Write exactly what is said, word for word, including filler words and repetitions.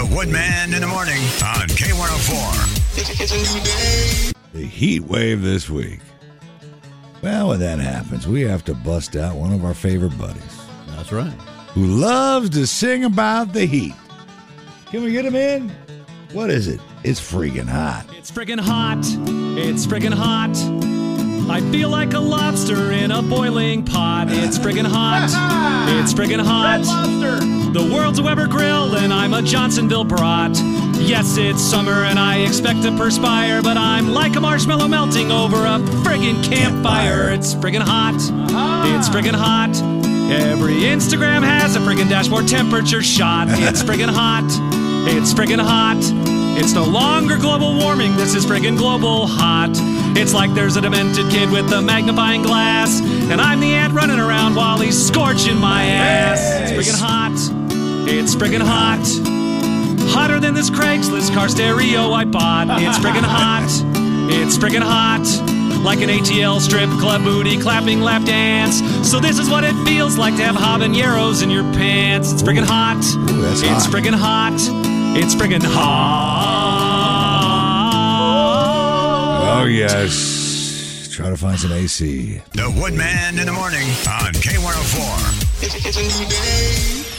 The Woodman in the morning on K one oh four. It's, it's a new day. The heat wave this week. Well, when that happens, we have to bust out one of our favorite buddies. That's right. Who loves to sing about the heat. Can we get him in? What is it? It's friggin' hot. It's friggin' hot. It's friggin' hot. I feel like a lobster in a boiling pot. It's friggin' hot. It's friggin' hot. Red Lobster. The world's a Weber grill and I'm a Johnsonville brat. Yes, it's summer and I expect to perspire, but I'm like a marshmallow melting over a friggin' campfire. It's friggin' hot. It's friggin' hot. Every Instagram has a friggin' dashboard temperature shot. It's friggin' hot. It's friggin' hot. It's no longer global warming, this is friggin' global hot. It's like there's a demented kid with a magnifying glass, and I'm the ant running around while he's scorching my ass. It's friggin' hot. It's friggin' hot. Hotter than this Craigslist car stereo I bought. It's friggin' hot. It's friggin' hot. Like an A T L strip club booty clapping lap dance. So this is what it feels like to have habaneros in your pants. It's friggin' hot. Ooh, that's it's hot. friggin' hot. It's friggin' hot. Oh, yes. Try to find some A C. The Woodman in the morning on K one oh four. It's, it's a new day.